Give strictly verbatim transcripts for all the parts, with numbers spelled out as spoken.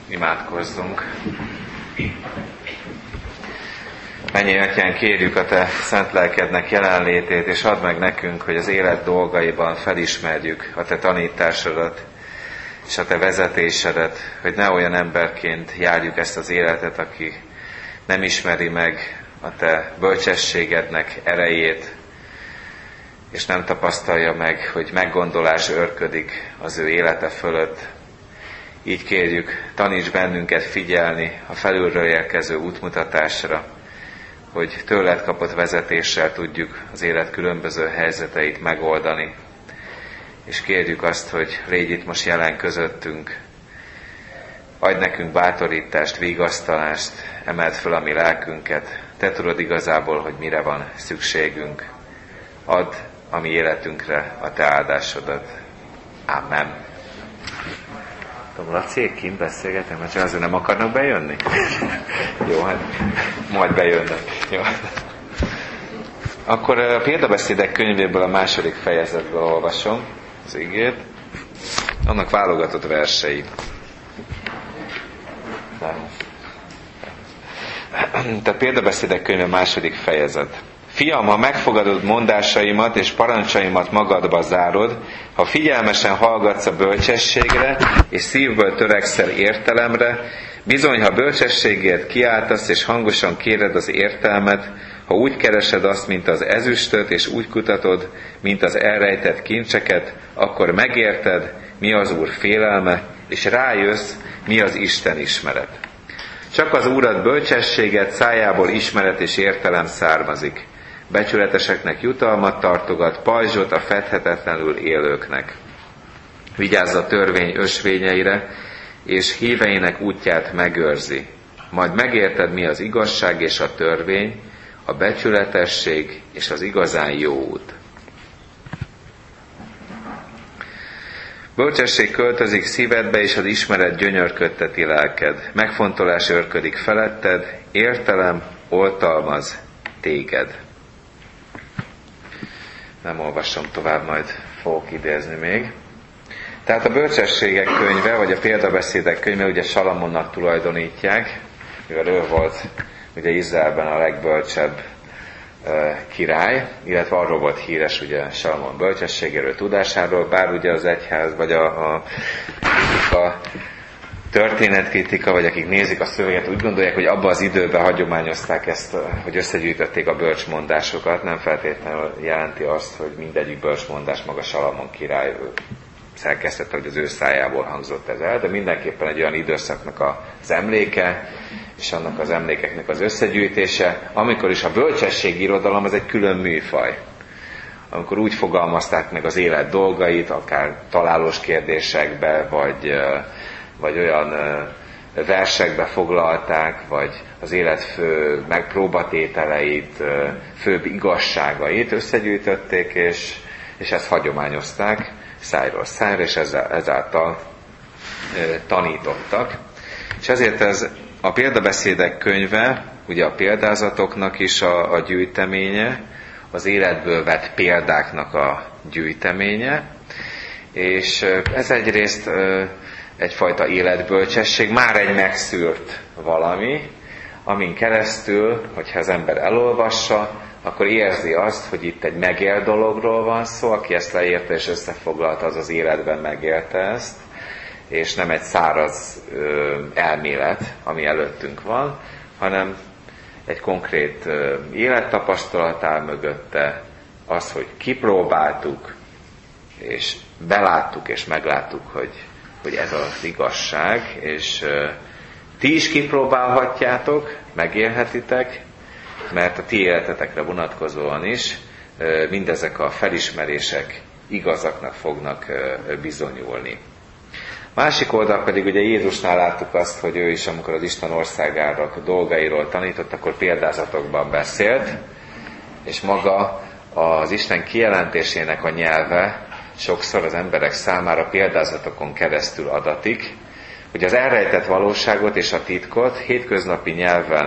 Imádkozzunk. Mennyei Atyánk, kérjük a Te szent lelkednek jelenlétét, és add meg nekünk, hogy az élet dolgaiban felismerjük a Te tanításodat, és a Te vezetésedet, hogy ne olyan emberként járjuk ezt az életet, aki nem ismeri meg a Te bölcsességednek erejét, és nem tapasztalja meg, hogy meggondolás őrködik az ő élete fölött. Így kérjük, taníts bennünket figyelni a felülről érkező útmutatásra, hogy tőled kapott vezetéssel tudjuk az élet különböző helyzeteit megoldani. És kérjük azt, hogy légy itt most jelen közöttünk, adj nekünk bátorítást, vigasztalást, emeld föl a mi lelkünket. Te tudod igazából, hogy mire van szükségünk. Add a mi életünkre a Te áldásodat. Amen. Tudom, Laci, kint beszélgetem, mert csak azért nem akarnak bejönni? Jó, hát majd bejönnek. Jó. Akkor a példabeszédek könyvéből a második fejezetből olvasom az igét. Annak válogatott versei. Tehát példabeszédek könyve második fejezet. Fiam, ha megfogadod mondásaimat és parancsaimat magadba zárod, ha figyelmesen hallgatsz a bölcsességre, és szívből törekszel értelemre, bizony, ha bölcsességért kiáltasz, és hangosan kéred az értelmet, ha úgy keresed azt, mint az ezüstöt, és úgy kutatod, mint az elrejtett kincseket, akkor megérted, mi az Úr félelme, és rájössz, mi az Isten ismeret. Csak az Úrad bölcsességet, szájából ismeret és értelem származik. Becsületeseknek jutalmat tartogat, pajzsot a fedhetetlenül élőknek. Vigyázz a törvény ösvényeire, és híveinek útját megőrzi. Majd megérted, mi az igazság és a törvény, a becsületesség és az igazán jó út. Bölcsesség költözik szívedbe, és az ismeret gyönyörködteti lelked. Megfontolás őrködik feletted, értelem oltalmaz téged. Nem olvasom tovább, majd fogok idézni még. Tehát a bölcsességek könyve, vagy a példabeszédek könyve ugye Salamonnak tulajdonítják, mivel ő volt ugye Izraelben a legbölcsebb uh, király, illetve arról volt híres ugye Salamon bölcsességéről, tudásáról, bár ugye az egyház, vagy a, a, a történetkritika, vagy akik nézik a szöveget, úgy gondolják, hogy abban az időben hagyományozták ezt, hogy összegyűjtötték a bölcsmondásokat, nem feltétlenül jelenti azt, hogy mindegyik bölcsmondás maga Salamon király szerkesztette, hogy az ő szájából hangzott ez el, de mindenképpen egy olyan időszaknak az emléke, és annak az emlékeknek az összegyűjtése, amikor is a bölcsességirodalom az egy külön műfaj. Amikor úgy fogalmazták meg az élet dolgait, akár találós kérdésekbe, vagy, vagy olyan versekbe foglalták, vagy az élet fő megpróbatételeit, főbb igazságait összegyűjtötték, és, és ezt hagyományozták szájról szájra, és ezáltal tanítottak. És ezért ez a példabeszédek könyve, ugye a példázatoknak is a, a gyűjteménye, az életből vett példáknak a gyűjteménye, és ez egyrészt egyfajta életbölcsesség, már egy megszűrt valami, amin keresztül, hogyha az ember elolvassa, akkor érzi azt, hogy itt egy megélt dologról van szó, aki ezt leírta és összefoglalta, az az életben megélte ezt, és nem egy száraz ö, elmélet, ami előttünk van, hanem egy konkrét ö, élettapasztalat áll mögötte, az, hogy kipróbáltuk, és beláttuk, és megláttuk, hogy, hogy ez az igazság, és ö, ti is kipróbálhatjátok, megélhetitek, mert a ti életetekre vonatkozóan is ö, mindezek a felismerések igazaknak fognak ö, bizonyulni. Másik oldal pedig ugye Jézusnál láttuk azt, hogy ő is, amikor az Isten országának a dolgairól tanított, akkor példázatokban beszélt, és maga az Isten kijelentésének a nyelve sokszor az emberek számára példázatokon keresztül adatik, hogy az elrejtett valóságot és a titkot hétköznapi nyelven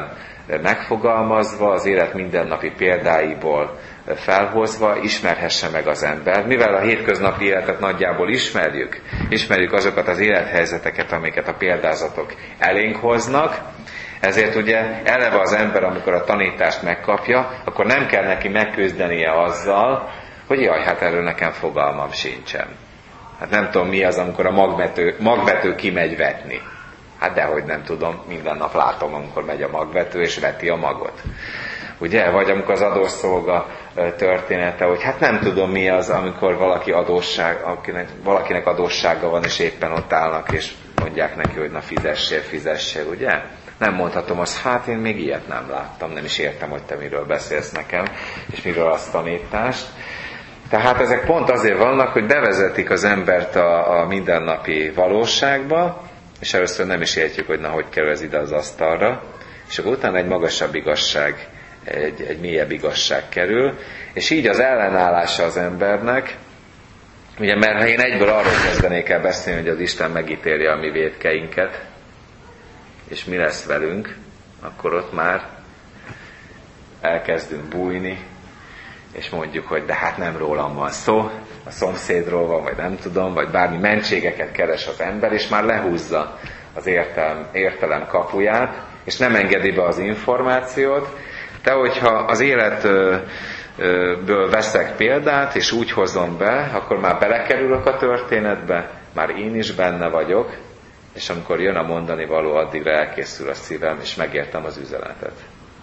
megfogalmazva, az élet mindennapi példáiból felhozva ismerhesse meg az ember. Mivel a hétköznapi életet nagyjából ismerjük, ismerjük azokat az élethelyzeteket, amiket a példázatok elénk hoznak, ezért ugye eleve az ember, amikor a tanítást megkapja, akkor nem kell neki megküzdenie azzal, hogy jaj, hát erről nekem fogalmam sincsen. Hát nem tudom mi az, amikor a magvető, magvető kimegy vetni. Hát dehogy nem tudom, minden nap látom, amikor megy a magvető és veti a magot. Ugye? Vagy amikor az adósszolga története, hogy hát nem tudom mi az, amikor valaki adósság, akinek, valakinek adóssága van, és éppen ott állnak, és mondják neki, hogy na fizessél, fizessél, ugye? Nem mondhatom azt, hát én még ilyet nem láttam, nem is értem, hogy te miről beszélsz nekem, és miről azt tanítást. Tehát ezek pont azért vannak, hogy bevezetik az embert a, a mindennapi valóságba, és először nem is értjük, hogy na, hogy kerül ez ide az asztalra, és akkor utána egy magasabb igazság, egy, egy mélyebb igazság kerül, és így az ellenállása az embernek, ugye, mert ha én egyből arról kezdenék el beszélni, hogy az Isten megítéli a mi vétkeinket, és mi lesz velünk, akkor ott már elkezdünk bújni, és mondjuk, hogy de hát nem rólam van szó, a szomszédról van, vagy nem tudom, vagy bármi mentségeket keres az ember, és már lehúzza az értelem, értelem kapuját, és nem engedi be az információt. De hogyha az életből veszek példát, és úgy hozom be, akkor már belekerülök a történetbe, már én is benne vagyok, és amikor jön a mondani való, addigra elkészül a szívem, és megértem az üzenetet.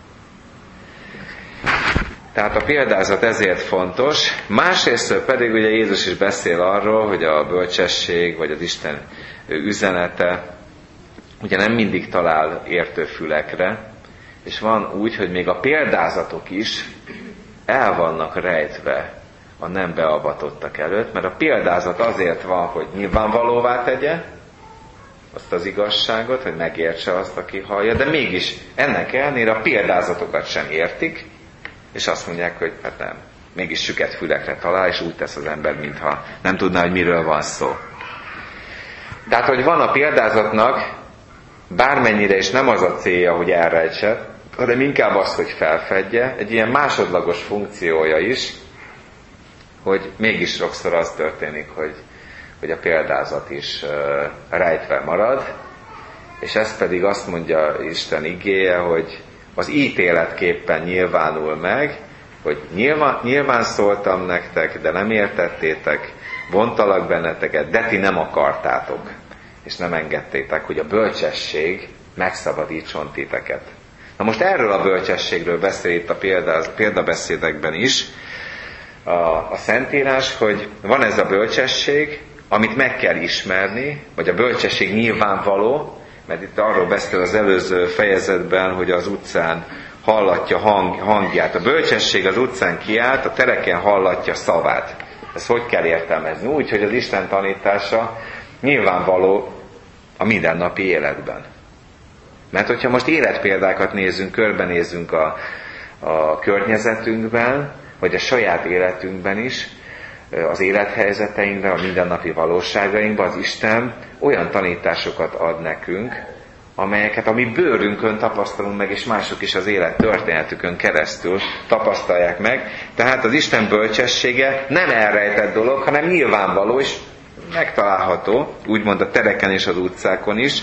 Tehát a példázat ezért fontos. Másrészt pedig ugye Jézus is beszél arról, hogy a bölcsesség, vagy az Isten üzenete ugye nem mindig talál értő fülekre, és van úgy, hogy még a példázatok is el vannak rejtve a nem beavatottak előtt, mert a példázat azért van, hogy nyilvánvalóvá tegye azt az igazságot, hogy megértse azt, aki hallja, de mégis ennek ellenére a példázatokat sem értik, és azt mondják, hogy hát nem, mégis süket fülekre talál, és úgy tesz az ember, mintha nem tudná, hogy miről van szó. Tehát, hogy van a példázatnak, bármennyire is nem az a célja, hogy elrejtse, hanem inkább az, hogy felfedje, egy ilyen másodlagos funkciója is, hogy mégis sokszor az történik, hogy, hogy a példázat is uh, rejtve marad, és ez pedig azt mondja Isten igéje, hogy az ítéletképpen nyilvánul meg, hogy nyilván, nyilván szóltam nektek, de nem értettétek, vontalak benneteket, de ti nem akartátok, és nem engedtétek, hogy a bölcsesség megszabadítson titeket. Na most erről a bölcsességről beszél itt a példáz, példabeszédekben is a, a Szentírás, hogy van ez a bölcsesség, amit meg kell ismerni, vagy a bölcsesség nyilvánvaló, mert itt arról beszél az előző fejezetben, hogy az utcán hallatja hang, hangját. A bölcsesség az utcán kiállt, a tereken hallatja szavát. Ezt hogy kell értelmezni? Úgy, hogy az Isten tanítása nyilvánvaló a mindennapi életben. Mert hogyha most életpéldákat nézzünk, körbenézzünk a, a környezetünkben, vagy a saját életünkben is, az élethelyzeteinkben, a mindennapi valóságainkban az Isten olyan tanításokat ad nekünk, amelyeket a mi bőrünkön tapasztalunk meg, és mások is az élet történetükön keresztül tapasztalják meg. Tehát az Isten bölcsessége nem elrejtett dolog, hanem nyilvánvaló és megtalálható, úgymond a tereken és az utcákon is,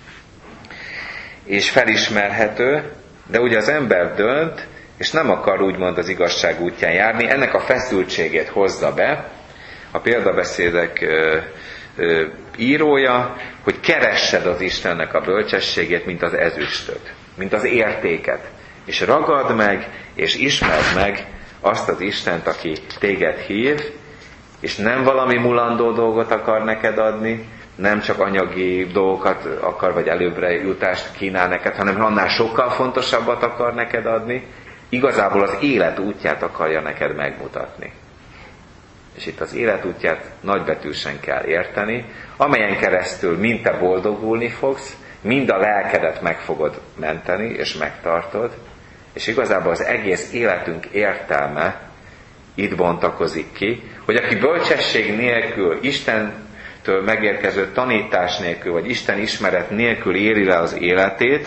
és felismerhető, de ugye az ember dönt, és nem akar úgymond az igazság útján járni, ennek a feszültségét hozza be a példabeszédek ö, ö, írója, hogy keressed az Istennek a bölcsességét, mint az ezüstöt, mint az értéket, és ragad meg, és ismerd meg azt az Istent, aki téged hív, és nem valami mulandó dolgot akar neked adni, nem csak anyagi dolgokat akar, vagy előbbre jutást kínál neked, hanem annál sokkal fontosabbat akar neked adni, igazából az élet útját akarja neked megmutatni. És itt az élet útját nagybetűsen kell érteni, amelyen keresztül mind te boldogulni fogsz, mind a lelkedet meg fogod menteni, és megtartod, és igazából az egész életünk értelme itt bontakozik ki, hogy aki bölcsesség nélkül, Istentől megérkező tanítás nélkül, vagy Isten ismeret nélkül éri le az életét,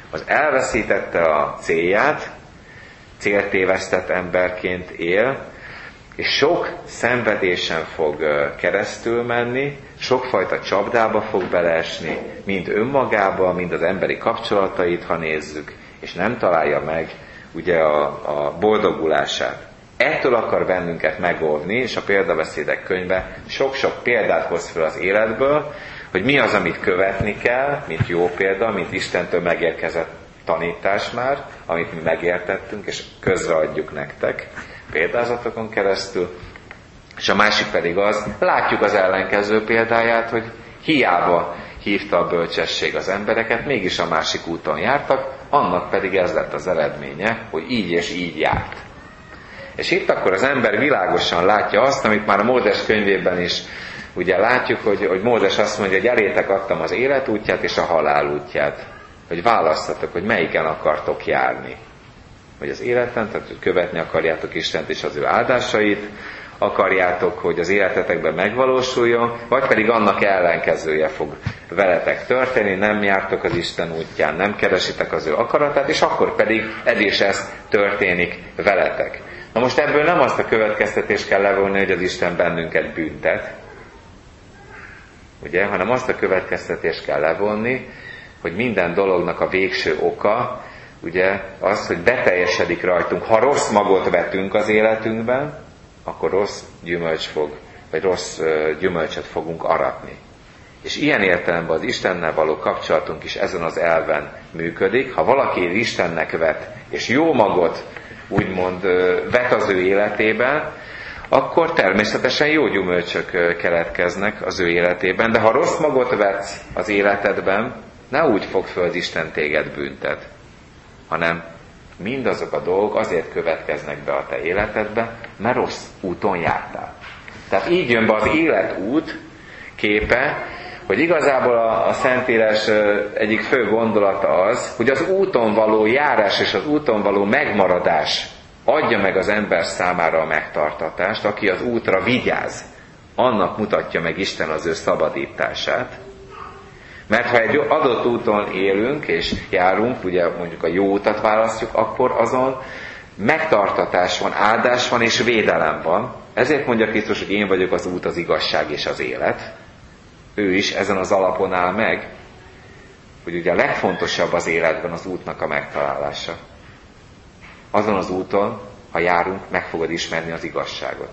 Az elveszítette a célját, céltévesztett emberként él, és sok szenvedésen fog keresztül menni, sokfajta csapdába fog beleesni, mind önmagába, mind az emberi kapcsolatait, ha nézzük, és nem találja meg ugye a, a boldogulását. Ettől akar bennünket megóvni, és a példabeszédek könyve sok-sok példát hoz fel az életből, hogy mi az, amit követni kell, mint jó példa, mint Istentől megérkezett tanítás már, amit mi megértettünk, és közreadjuk nektek példázatokon keresztül. És a másik pedig az, látjuk az ellenkező példáját, hogy hiába hívta a bölcsesség az embereket, mégis a másik úton jártak, annak pedig ez lett az eredménye, hogy így és így járt. És itt akkor az ember világosan látja azt, amit már a Mózes könyvében is ugye látjuk, hogy, hogy Mózes azt mondja, hogy elétek adtam az élet útját és a halál útját. Hogy választatok, hogy melyiken akartok járni. Hogy az életen, tehát hogy követni akarjátok Istent és az ő áldásait, akarjátok, hogy az életetekben megvalósuljon, vagy pedig annak ellenkezője fog veletek történni, nem jártok az Isten útján, nem keresitek az ő akaratát, és akkor pedig ez és ez történik veletek. Na most ebből nem azt a következtetést kell levonni, hogy az Isten bennünket büntet, ugye, hanem azt a következtetést kell levonni, hogy minden dolognak a végső oka, ugye, az, hogy beteljesedik rajtunk. Ha rossz magot vetünk az életünkben, akkor rossz gyümölcs fog, vagy rossz uh, gyümölcsöt fogunk aratni. És ilyen értelemben az Istennel való kapcsolatunk is ezen az elven működik. Ha valaki Istennek vet, és jó magot úgymond uh, vet az ő életében, akkor természetesen jó gyümölcsök uh, keletkeznek az ő életében. De ha rossz magot vetsz az életedben, ne úgy fog föl az Isten téged büntet, hanem mindazok a dolgok azért következnek be a te életedbe, mert rossz úton jártál. Tehát így jön be az életút képe, hogy igazából a, a Szentírás egyik fő gondolata az, hogy az úton való járás és az úton való megmaradás adja meg az ember számára a megtartatást, aki az útra vigyáz, annak mutatja meg Isten az ő szabadítását. Mert ha egy adott úton élünk és járunk, ugye mondjuk a jó utat választjuk, akkor azon megtartatás van, áldás van és védelem van. Ezért mondja Krisztus, hogy én vagyok az út, az igazság és az élet. Ő is ezen az alapon áll meg, hogy ugye a legfontosabb az életben az útnak a megtalálása. Azon az úton, ha járunk, meg fogod ismerni az igazságot.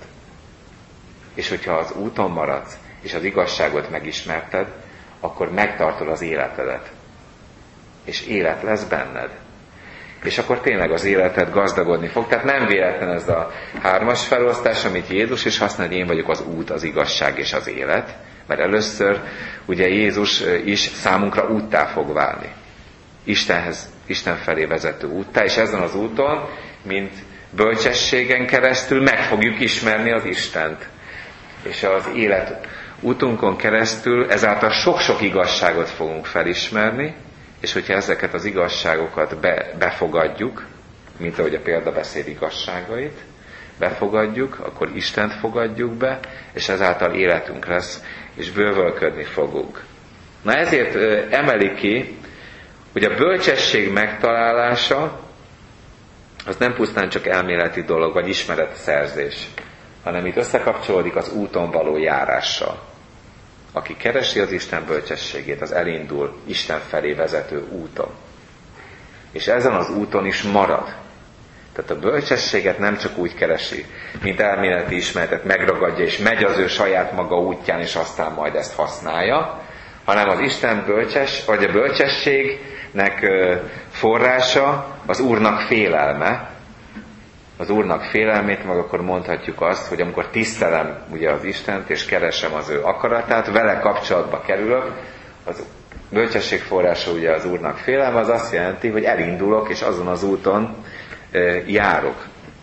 És hogyha az úton maradsz, és az igazságot megismerted, akkor megtartod az életedet. És élet lesz benned. És akkor tényleg az életed gazdagodni fog. Tehát nem véletlen ez a hármas felosztás, amit Jézus is használ, hogy én vagyok az út, az igazság és az élet. Mert először ugye Jézus is számunkra úttá fog válni. Istenhez, Isten felé vezető úttá, és ezen az úton, mint bölcsességen keresztül meg fogjuk ismerni az Istent. És az élet útunkon keresztül ezáltal sok-sok igazságot fogunk felismerni, és hogyha ezeket az igazságokat be, befogadjuk, mint ahogy a példabeszéd igazságait, befogadjuk, akkor Istent fogadjuk be, és ezáltal életünk lesz, és bővölködni fogunk. Na ezért emeli ki, hogy a bölcsesség megtalálása az nem pusztán csak elméleti dolog, vagy ismeretszerzés, hanem itt összekapcsolódik az úton való járással. Aki keresi az Isten bölcsességét, az elindul Isten felé vezető úton. És ezen az úton is marad. Tehát a bölcsességet nem csak úgy keresi, mint elméleti ismeretet megragadja, és megy az ő saját maga útján, és aztán majd ezt használja, hanem az Isten bölcses, vagy a bölcsességnek forrása az Úrnak félelme. Az Úrnak félelmét, meg akkor mondhatjuk azt, hogy amikor tisztelem ugye az Istent, és keresem az ő akaratát, vele kapcsolatba kerülök, az bölcsesség forrása ugye az Úrnak félelme, az azt jelenti, hogy elindulok, és azon az úton e, járok.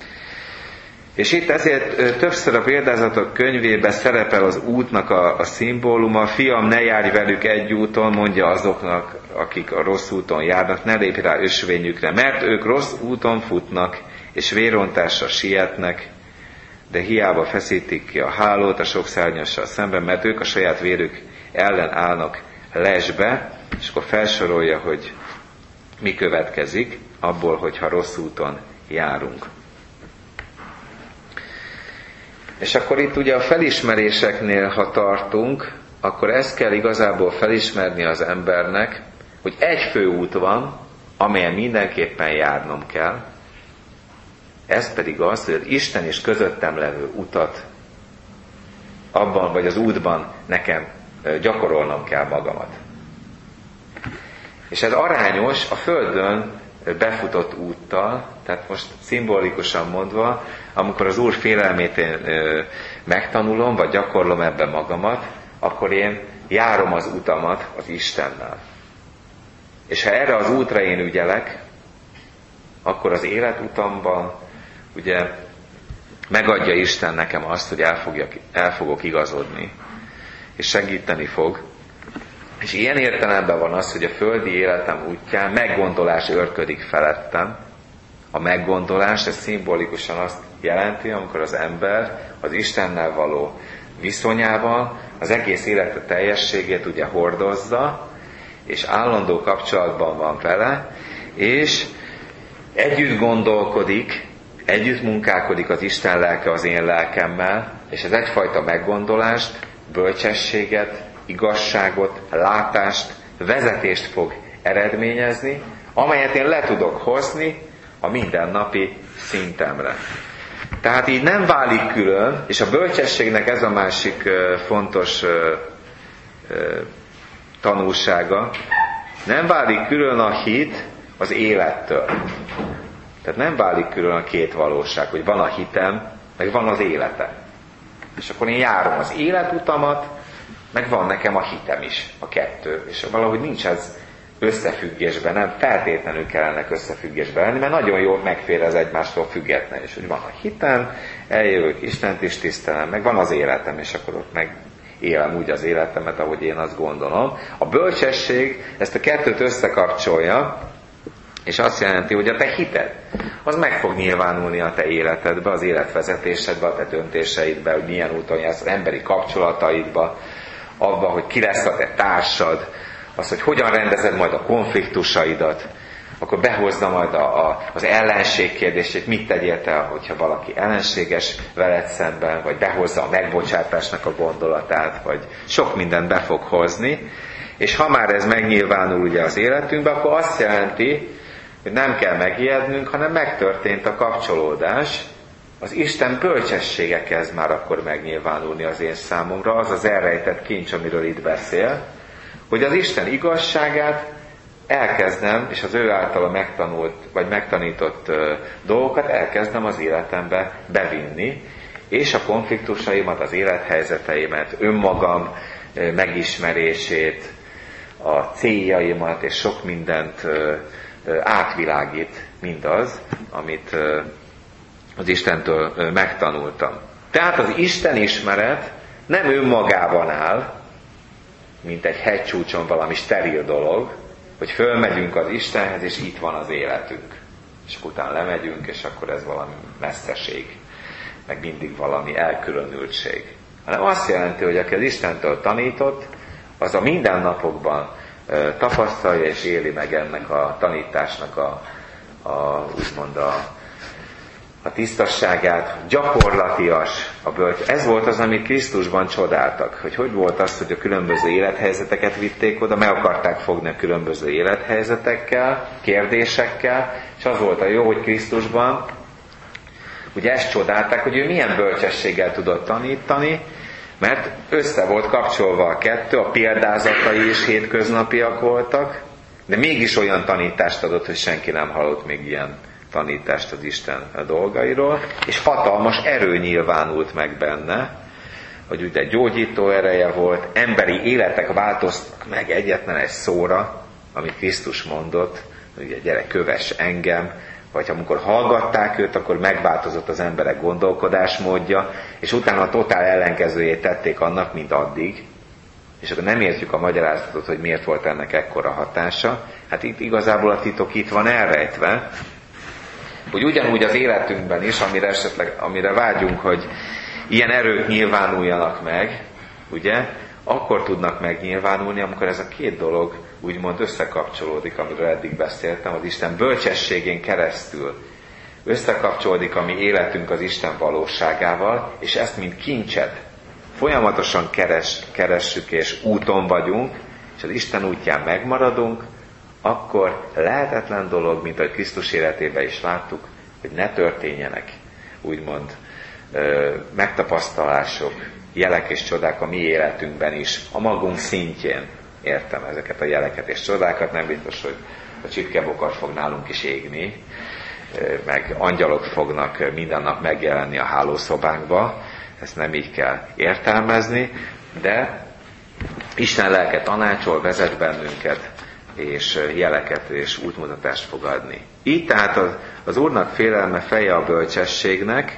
És itt ezért többször a példázatok könyvében szerepel az útnak a, a szimbóluma. Fiam, ne járj velük egy úton, mondja azoknak, akik a rossz úton járnak, ne lépj rá ösvényükre, mert ők rossz úton futnak, és vérontásra sietnek, de hiába feszítik ki a hálót a sok szárnyassal szemben, mert ők a saját vérük ellen állnak lesbe, és akkor felsorolja, hogy mi következik abból, hogyha rossz úton járunk. És akkor itt ugye a felismeréseknél, ha tartunk, akkor ezt kell igazából felismerni az embernek, hogy egy fő út van, amelyen mindenképpen járnom kell. Ez pedig az, hogy az Isten és közöttem levő utat abban vagy az útban nekem gyakorolnom kell magamat. És ez arányos a Földön befutott úttal, tehát most szimbolikusan mondva, amikor az Úr félelmét én megtanulom, vagy gyakorlom ebben magamat, akkor én járom az utamat az Istennel. És ha erre az útra én ügyelek, akkor az életutamban ugye megadja Isten nekem azt, hogy el, fogjak, el fogok igazodni, és segíteni fog. És ilyen értelemben van az, hogy a földi életem útján meggondolás őrködik felettem. A meggondolás, ez szimbolikusan azt jelenti, amikor az ember az Istennel való viszonyával az egész élete teljességét ugye hordozza, és állandó kapcsolatban van vele, és együtt gondolkodik, együtt munkálkodik az Isten lelke az én lelkemmel, és ez egyfajta meggondolást, bölcsességet, igazságot, látást, vezetést fog eredményezni, amelyet én le tudok hozni a mindennapi szintemre. Tehát így nem válik külön, és a bölcsességnek ez a másik fontos tanulsága, nem válik külön a hit az élettől. Tehát nem válik külön a két valóság, hogy van a hitem, meg van az életem. És akkor én járom az életutamat, meg van nekem a hitem is, a kettő. És valahogy nincs ez összefüggésben, nem feltétlenül kellene összefüggésben lenni, mert nagyon jól megfér ez egymástól független. És hogy van a hitem, eljövök, Istent is tisztelem, meg van az életem, és akkor ott meg élem úgy az életemet, ahogy én azt gondolom. A bölcsesség ezt a kettőt összekapcsolja, és azt jelenti, hogy a te hited, az meg fog nyilvánulni a te életedbe, az életvezetésedbe, a te döntéseidbe, hogy milyen úton jársz, az emberi kapcsolataidba, abba, hogy ki lesz a te társad, az, hogy hogyan rendezed majd a konfliktusaidat, akkor behozza majd a, a, az ellenség kérdését, mit tegyél te, hogyha valaki ellenséges veled szemben, vagy behozza a megbocsátásnak a gondolatát, vagy sok mindent be fog hozni, és ha már ez megnyilvánul ugye az életünkben, akkor azt jelenti, hogy nem kell megijednünk, hanem megtörtént a kapcsolódás, az Isten bölcsessége kezd már akkor megnyilvánulni az én számomra, az az elrejtett kincs, amiről itt beszél, hogy az Isten igazságát elkezdem, és az ő általa megtanult, vagy megtanított uh, dolgokat elkezdem az életembe bevinni, és a konfliktusaimat, az élethelyzeteimet, önmagam uh, megismerését, a céljaimat, és sok mindent uh, uh, átvilágít mindaz, amit uh, az Istentől uh, megtanultam. Tehát az Isten ismeret nem önmagában áll, mint egy hegycsúcson valami steril dolog, hogy fölmegyünk az Istenhez, és itt van az életünk. És akkor utána lemegyünk, és akkor ez valami messzeség, meg mindig valami elkülönültség. Hanem azt jelenti, hogy aki az Istentől tanított, az a mindennapokban e, tapasztalja és éli meg ennek a tanításnak a, a úgymond a, a tisztasságát, gyakorlatias a bölcs. Ez volt az, amit Krisztusban csodáltak. Hogy hogy volt az, hogy a különböző élethelyzeteket vitték oda, meg akarták fogni a különböző élethelyzetekkel, kérdésekkel, és az volt a jó, hogy Krisztusban ugye ezt csodálták, hogy ő milyen bölcsességgel tudott tanítani, mert össze volt kapcsolva a kettő, a példázatai is hétköznapiak voltak, de mégis olyan tanítást adott, hogy senki nem hallott még ilyen tanítást az Isten dolgairól, és hatalmas erő nyilvánult meg benne, hogy ugye gyógyító ereje volt, emberi életek változtak meg egyetlen egy szóra, amit Krisztus mondott, ugye gyere, kövess engem, vagy amikor hallgatták őt, akkor megváltozott az emberek gondolkodásmódja, és utána a totál ellenkezőjét tették annak, mint addig, és akkor nem értjük a magyarázatot, hogy miért volt ennek ekkora hatása. Hát itt igazából a titok itt van elrejtve, hogy ugyanúgy az életünkben is, amire esetleg, amire vágyunk, hogy ilyen erők nyilvánuljanak meg, ugye, akkor tudnak megnyilvánulni, amikor ez a két dolog úgymond összekapcsolódik, amiről eddig beszéltem, az Isten bölcsességén keresztül. Összekapcsolódik a mi életünk az Isten valóságával, és ezt mint kincset folyamatosan keres, keressük és úton vagyunk, és az Isten útján megmaradunk, akkor lehetetlen dolog, mint ahogy Krisztus életében is láttuk, hogy ne történjenek, úgymond, megtapasztalások, jelek és csodák a mi életünkben is, a magunk szintjén. Értem ezeket a jeleket és csodákat, nem biztos, hogy a csipkebokar fog nálunk is égni, meg angyalok fognak minden nap megjelenni a hálószobánkba, ezt nem így kell értelmezni, de Isten lelke tanácsol, vezet bennünket, és jeleket és útmutatást fog adni. Így tehát az, az Úrnak félelme feje a bölcsességnek,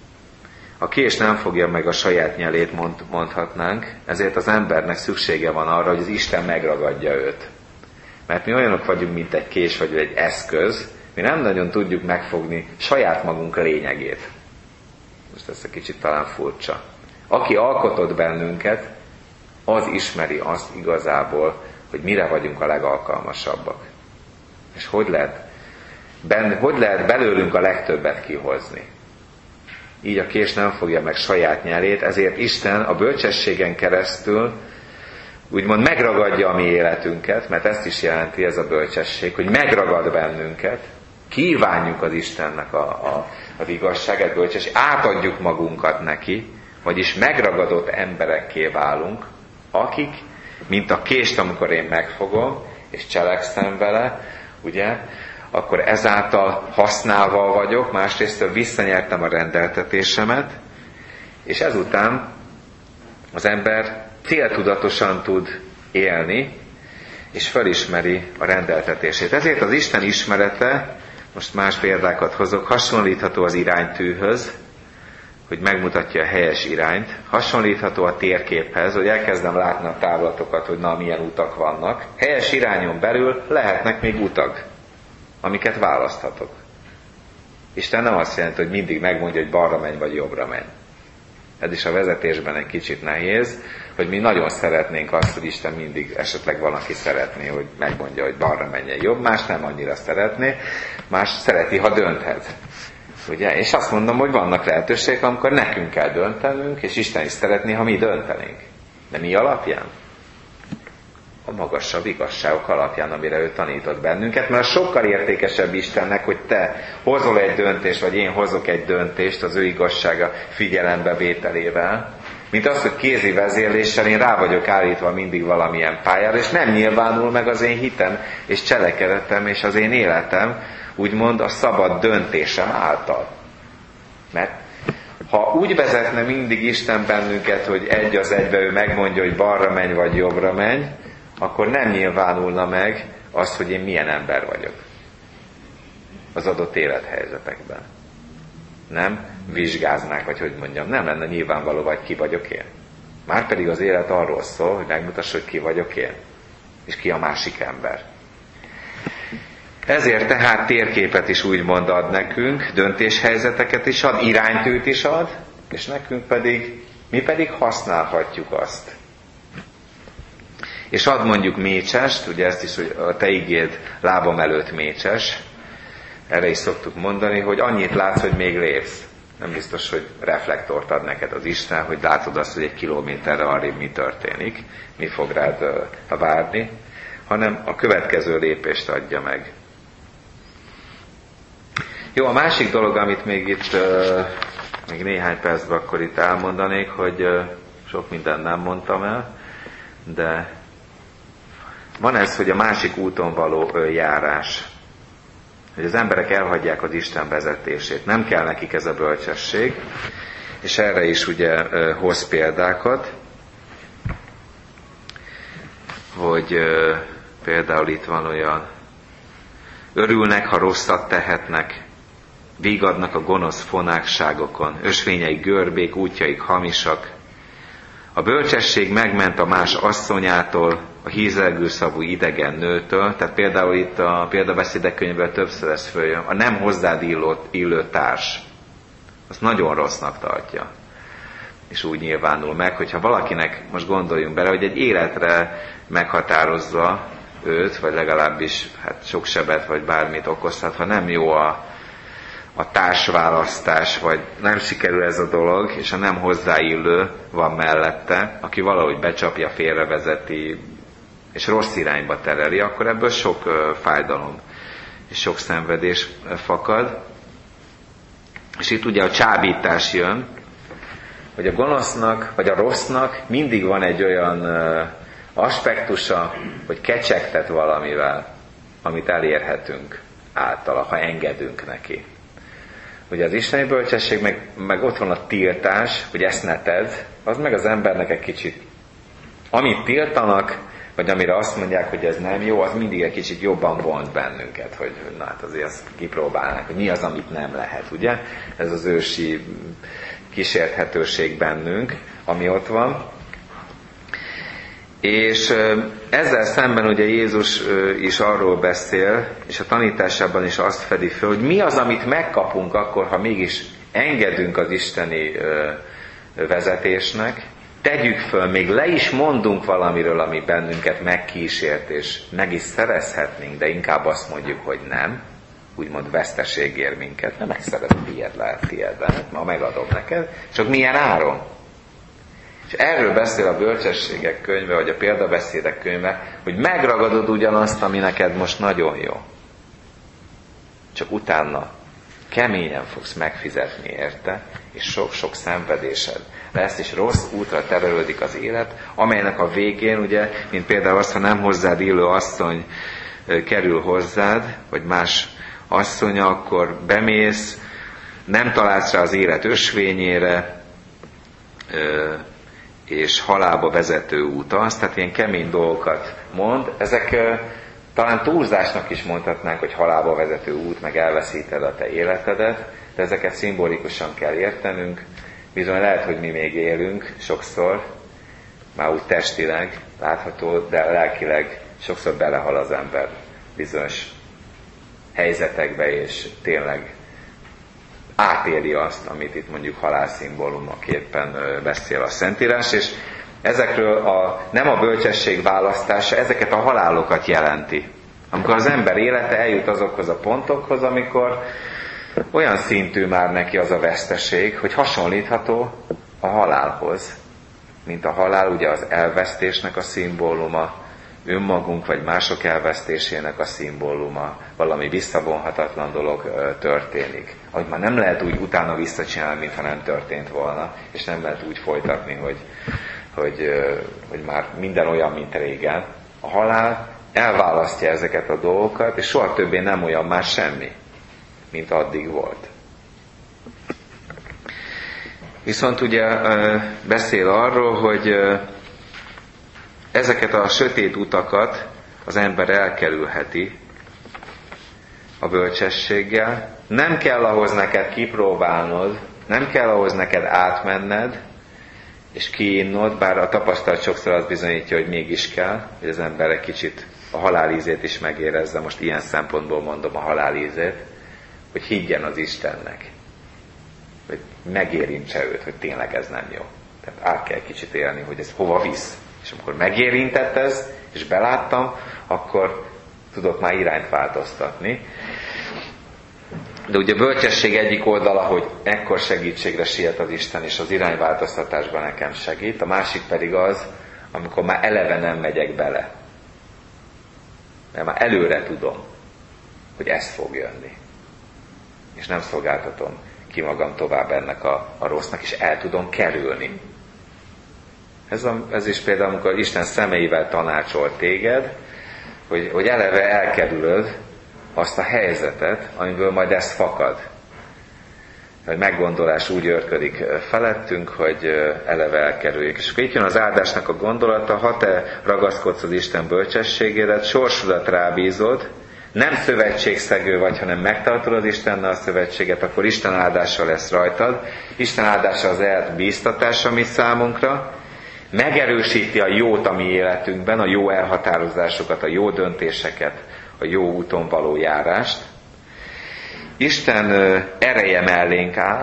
a kés nem fogja meg a saját nyelét, mond, mondhatnánk, ezért az embernek szüksége van arra, hogy az Isten megragadja őt. Mert mi olyanok vagyunk, mint egy kés vagy egy eszköz, mi nem nagyon tudjuk megfogni saját magunk lényegét. Most ez egy kicsit talán furcsa. Aki alkotott bennünket, az ismeri azt igazából, hogy mire vagyunk a legalkalmasabbak. És hogy lehet, ben, hogy lehet belőlünk a legtöbbet kihozni. Így a kés nem fogja meg saját nyelét, ezért Isten a bölcsességen keresztül úgymond megragadja a mi életünket, mert ezt is jelenti ez a bölcsesség, hogy megragad bennünket, kívánjuk az Istennek a, a, az igazságát, bölcsesség, átadjuk magunkat neki, vagyis megragadott emberekké válunk, akik, mint a kést, amikor én megfogom, és cselekszem vele, ugye, akkor ezáltal használva vagyok, másrészt visszanyertem a rendeltetésemet, és ezután az ember céltudatosan tud élni, és felismeri a rendeltetését. Ezért az Isten ismerete, most más példákat hozok, hasonlítható az iránytűhöz, hogy megmutatja a helyes irányt, hasonlítható a térképhez, hogy elkezdem látni a távlatokat, hogy na, milyen utak vannak. Helyes irányon belül lehetnek még utak, amiket választhatok. Isten nem azt jelenti, hogy mindig megmondja, hogy balra menj, vagy jobbra menj. Ez is a vezetésben egy kicsit nehéz, hogy mi nagyon szeretnénk azt, hogy Isten mindig esetleg valaki szeretné, hogy megmondja, hogy balra menjen jobb, más nem annyira szeretné, más szereti, ha dönthet. Ugye? És azt mondom, hogy vannak lehetőségek, amikor nekünk kell döntenünk, és Isten is szeretné, ha mi döntenénk. De mi alapján? A magasabb igazságok alapján, amire ő tanított bennünket, mert sokkal értékesebb Istennek, hogy te hozol egy döntést, vagy én hozok egy döntést az ő igazsága figyelembevételével, mint az, hogy kézi vezérléssel én rá vagyok állítva mindig valamilyen pályára, és nem nyilvánul meg az én hitem, és cselekedetem, és az én életem, úgymond a szabad döntésem által. Mert ha úgy vezetne mindig Isten bennünket, hogy egy az egybe ő megmondja, hogy balra menj, vagy jobbra menj, akkor nem nyilvánulna meg az, hogy én milyen ember vagyok az adott élethelyzetekben. Nem vizsgáznák, vagy hogy mondjam, nem lenne nyilvánvaló, vagy ki vagyok én. Márpedig az élet arról szól, hogy megmutassa, hogy ki vagyok én, és ki a másik ember. Ezért tehát térképet is úgymond ad nekünk, döntéshelyzeteket is ad, iránytűt is ad, és nekünk pedig, mi pedig használhatjuk azt. És ad mondjuk mécsest, ugye ezt is, hogy a te igéd lábam előtt mécses, erre is szoktuk mondani, hogy annyit látsz, hogy még lépsz. Nem biztos, hogy reflektort ad neked az Isten, hogy látod azt, hogy egy kilométerre arrébb mi történik, mi fog rád uh, várni, hanem a következő lépést adja meg. Jó, a másik dolog, amit még itt, uh, még néhány percben akkor itt elmondanék, hogy uh, sok mindent nem mondtam el, de van ez, hogy a másik úton való uh, járás. Hogy az emberek elhagyják az Isten vezetését. Nem kell nekik ez a bölcsesség, és erre is ugye uh, hoz példákat, hogy uh, például itt van olyan, örülnek, ha rosszat tehetnek, vígadnak a gonosz fonákságokon, ösvényeik görbék, útjaik hamisak. A bölcsesség megment a más asszonyától, a hízelgő szavú idegen nőtől, tehát például itt a példabeszédek könyvben többször ez följön, a nem hozzád illő, illő társ, azt nagyon rossznak tartja. és úgy nyilvánul meg, hogyha valakinek, most gondoljunk bele, hogy egy életre meghatározza őt, vagy legalábbis hát sok sebet, vagy bármit okozhat, ha nem jó a, a társválasztás, vagy nem sikerül ez a dolog, és a nem hozzáillő van mellette, aki valahogy becsapja, félrevezeti, és rossz irányba tereli, akkor ebből sok uh, fájdalom és sok szenvedés fakad. És itt ugye a csábítás jön, hogy a gonosznak, vagy a rossznak mindig van egy olyan uh, aspektusa, hogy kecsegtet valamivel, amit elérhetünk általa, ha engedünk neki. Ugye az isteni bölcsesség, meg, meg ott van a tiltás, hogy ezt ne tedd, az meg az embernek egy kicsit, amit tiltanak, vagy amire azt mondják, hogy ez nem jó, az mindig egy kicsit jobban vont bennünket, hogy na hát azért azt kipróbálnánk, hogy mi az, amit nem lehet, ugye? Ez az ősi kísérthetőség bennünk, ami ott van. És ezzel szemben ugye Jézus is arról beszél, és a tanításában is azt fedi fel, hogy mi az, amit megkapunk akkor, ha mégis engedünk az isteni vezetésnek, tegyük föl, még le is mondunk valamiről, ami bennünket megkísért, és meg is szerezhetnénk, de inkább azt mondjuk, hogy nem, úgymond veszteség ér minket, nem megszerezem, tiéd lehet, tiéd lehet, ma megadom neked, csak milyen áron? És erről beszél a bölcsességek könyve, vagy a példabeszédek könyve, hogy megragadod ugyanazt, ami neked most nagyon jó. Csak utána keményen fogsz megfizetni érte, és sok-sok szenvedésed lesz, és rossz útra terelődik az élet, amelynek a végén, ugye, mint például az, ha nem hozzád illő asszony kerül hozzád, vagy más asszonya, akkor bemész, nem találsz rá az élet ösvényére, és halálba vezető út az, tehát ilyen kemény dolgokat mond. Ezek talán túlzásnak is mondhatnánk, hogy halálba vezető út, meg elveszíted a te életedet, de ezeket szimbolikusan kell értenünk. Bizony lehet, hogy mi még élünk sokszor, már úgy testileg látható, de lelkileg sokszor belehal az ember bizonyos helyzetekbe, és tényleg átéri azt, amit itt mondjuk halálszimbólumaképpen beszél a Szentírás, és ezekről a, nem a bölcsesség választása, ezeket a halálokat jelenti. Amikor az ember élete eljut azokhoz a pontokhoz, amikor olyan szintű már neki az a veszteség, hogy hasonlítható a halálhoz, mint a halál ugye az elvesztésnek a szimbóluma, önmagunk vagy mások elvesztésének a szimbóluma, valami visszavonhatatlan dolog történik. Ahogy már nem lehet úgy utána visszacsinálni, mintha nem történt volna, és nem lehet úgy folytatni, hogy, hogy, hogy már minden olyan, mint régen. A halál elválasztja ezeket a dolgokat, és soha többé nem olyan már semmi, mint addig volt. Viszont ugye beszél arról, hogy ezeket a sötét utakat az ember elkerülheti a bölcsességgel. Nem kell ahhoz neked kipróbálnod, nem kell ahhoz neked átmenned, és kiinnod, bár a tapasztalat sokszor azt bizonyítja, hogy mégis kell, hogy az ember egy kicsit a halálízét is megérezze, most ilyen szempontból mondom a halálízét, hogy higgyen az Istennek, hogy megérintse őt, hogy tényleg ez nem jó. Tehát át kell kicsit élni, hogy ez hova visz. És amikor megérintett ez, és beláttam, akkor tudok már irányt változtatni. De ugye a bölcsesség egyik oldala, hogy ekkor segítségre siet az Isten, és az irányváltoztatásban nekem segít. A másik pedig az, amikor már eleve nem megyek bele. Mert már előre tudom, hogy ez fog jönni. És nem szolgáltatom ki magam tovább ennek a, a rossznak, és el tudom kerülni. Ez, a, ez is például, amikor Isten szemeivel tanácsol téged, hogy, hogy eleve elkerülöd azt a helyzetet, amiből majd ez fakad. Hogy meggondolás úgy őrködik felettünk, hogy eleve elkerüljük. És akkor itt jön az áldásnak a gondolata, ha te ragaszkodsz az Isten bölcsességére, sorsodat rábízod, nem szövetségszegő vagy, hanem megtartod az Istennel a szövetséget, akkor Isten áldása lesz rajtad. Isten áldása az elbíztatása mi számunkra, megerősíti a jót a mi életünkben, a jó elhatározásokat, a jó döntéseket, a jó úton való járást. Isten ereje mellénk áll,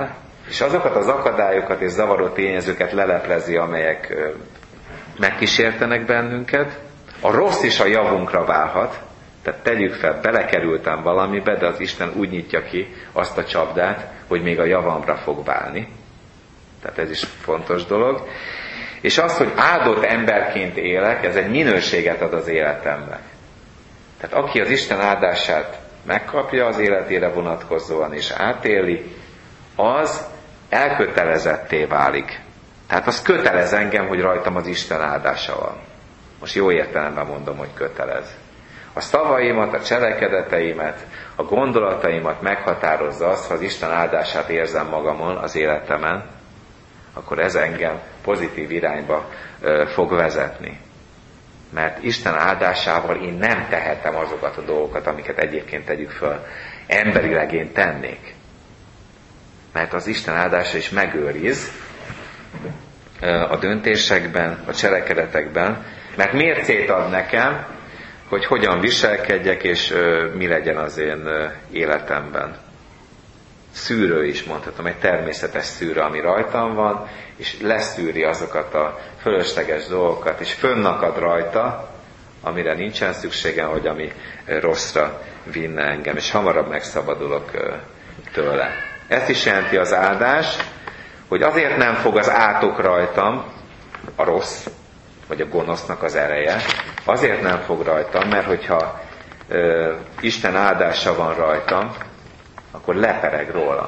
És azokat az akadályokat és zavaró tényezőket leleplezi, amelyek megkísértenek bennünket. A rossz is a javunkra válhat, tehát tegyük fel, belekerültem valamibe, de az Isten úgy nyitja ki azt a csapdát, hogy még a javamra fog válni. Tehát ez is fontos dolog. És az, hogy áldott emberként élek, ez egy minőséget ad az életemnek. Tehát aki az Isten áldását megkapja az életére vonatkozóan és átéli, az elkötelezetté válik. Tehát az kötelez engem, hogy rajtam az Isten áldása van. Most jó értelemben mondom, hogy kötelez. A szavaimat, a cselekedeteimet, a gondolataimat meghatározza azt, ha az Isten áldását érzem magamon, az életemen, akkor ez engem pozitív irányba ö, fog vezetni. Mert Isten áldásával én nem tehetem azokat a dolgokat, amiket egyébként tegyük föl, emberileg én tennék. Mert az Isten áldása is megőriz a döntésekben, a cselekedetekben, mert mércét ad nekem, hogy hogyan viselkedjek, és mi legyen az én életemben. Szűrő is mondhatom, egy természetes szűrő, ami rajtam van, és leszűri azokat a fölösleges dolgokat, és fönnakad rajta, amire nincsen szükségem, hogy ami rosszra vinne engem, és hamarabb megszabadulok tőle. Ezt is jelenti az áldás, hogy azért nem fog az átok rajtam, a rossz, vagy a gonosznak az ereje, azért nem fog rajtam, mert hogyha ö, Isten áldása van rajtam, akkor lepereg rólam.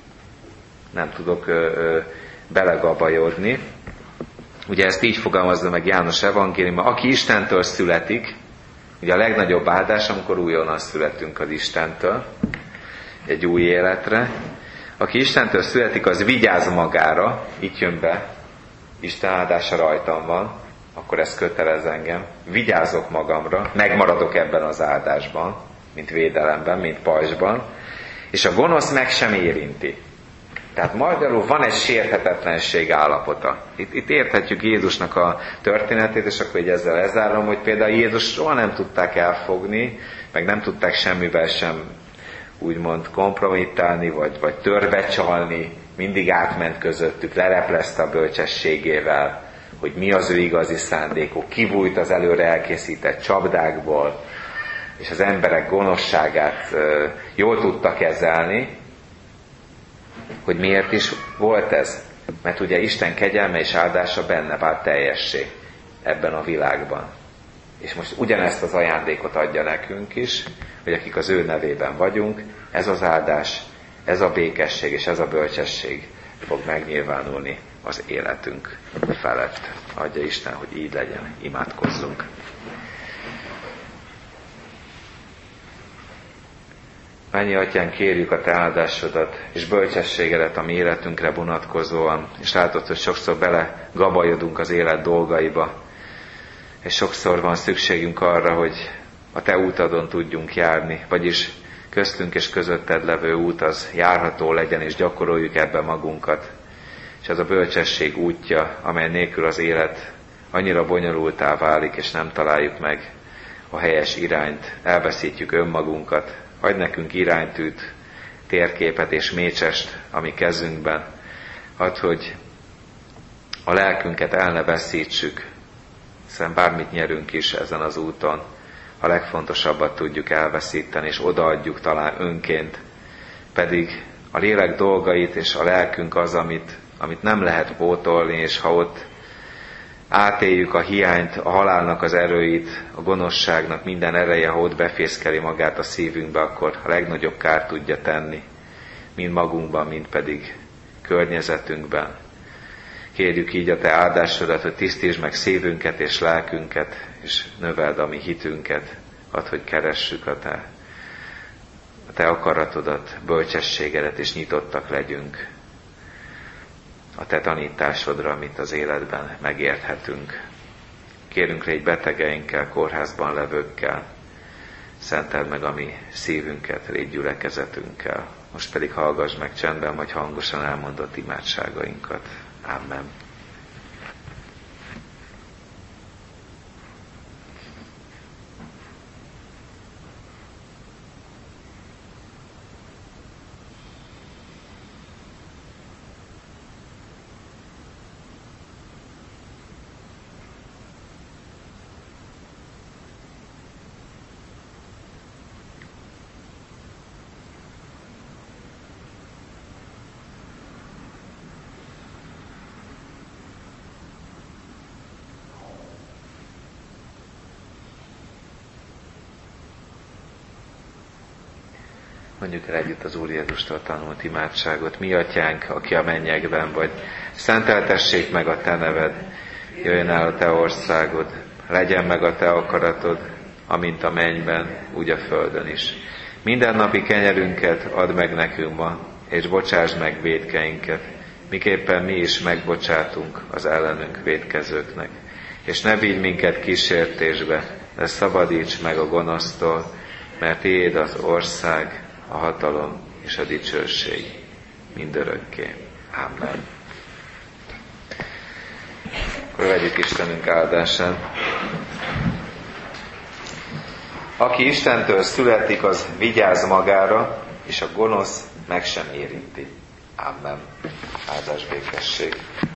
Nem tudok ö, ö, belegabajodni. Ugye ezt így fogalmazza meg János evangéliuma, aki Istentől születik, ugye a legnagyobb áldás, amikor újonnan születünk az Istentől, egy új életre. Aki Istentől születik, az vigyáz magára, itt jön be, Isten áldása rajtam van, akkor ez kötelez engem. Vigyázok magamra, megmaradok ebben az áldásban, mint védelemben, mint pajzsban, és a gonosz meg sem érinti. Tehát magyarul van egy sérthetetlenség állapota. Itt, itt érthetjük Jézusnak a történetét, és akkor így ezzel lezárom, hogy például Jézus soha nem tudták elfogni, meg nem tudták semmivel sem úgymond kompromittálni, vagy, vagy törbecsalni, mindig átment közöttük, leleplezte a bölcsességével, hogy mi az ő igazi szándékok, kivújt az előre elkészített csapdákból, és az emberek gonoszságát jól tudta kezelni. Hogy miért is volt ez? Mert ugye Isten kegyelme és áldása benne vált teljessé ebben a világban. És most ugyanezt az ajándékot adja nekünk is, hogy akik az ő nevében vagyunk, ez az áldás, ez a békesség és ez a bölcsesség fog megnyilvánulni az életünk felett. Adja Isten, hogy így legyen. Imádkozzunk. Mennyi Atyán, kérjük a Te áldásodat és bölcsességedet a mi életünkre vonatkozóan, és látod, hogy sokszor bele gabajodunk az élet dolgaiba, és sokszor van szükségünk arra, hogy a Te útadon tudjunk járni, vagyis köztünk és közötted levő út az járható legyen, és gyakoroljuk ebbe magunkat. És ez a bölcsesség útja, amely nélkül az élet annyira bonyolultá válik, és nem találjuk meg a helyes irányt, elveszítjük önmagunkat. Adj nekünk iránytűt, térképet és mécsest a mi kezünkben. Add, hogy a lelkünket el ne veszítsük, hiszen bármit nyerünk is ezen az úton, a legfontosabbat tudjuk elveszíteni, és odaadjuk talán önként, pedig a lélek dolgait és a lelkünk az, amit, amit nem lehet pótolni, és ha ott átéljük a hiányt, a halálnak az erőit, a gonoszságnak minden ereje, ha ott befészkeli magát a szívünkbe, akkor a legnagyobb kárt tudja tenni, mind magunkban, mind pedig környezetünkben. Kérjük így a Te áldásodat, hogy tisztítsd meg szívünket és lelkünket, és növeld a mi hitünket, add, hogy keressük a Te, a Te akaratodat, bölcsességedet, és nyitottak legyünk a Te tanításodra, amit az életben megérthetünk. Kérünk, légy betegeinkkel, kórházban levőkkel, szenteld meg a mi szívünket, légy gyülekezetünkkel. Most pedig hallgass meg csendben, vagy hangosan elmondott imádságainkat. Amen. Mondjuk el együtt az Úr Jézustól tanult imádságot. Mi atyánk, aki a mennyekben vagy, szenteltessék meg a te neved, jöjjön el a te országod, legyen meg a te akaratod, amint a mennyben, úgy a földön is. Mindennapi kenyerünket add meg nekünk ma, és bocsásd meg vétkeinket, miképpen mi is megbocsátunk az ellenünk vétkezőknek. És ne vigy minket kísértésbe, de szabadíts meg a gonosztól, mert tiéd az ország, a hatalom és a dicsőség mindörökké. Amen. Akkor vegyük Istenünk áldását. Aki Istentől születik, az vigyáz magára, és a gonosz meg sem érinti. Amen. Áldás békesség.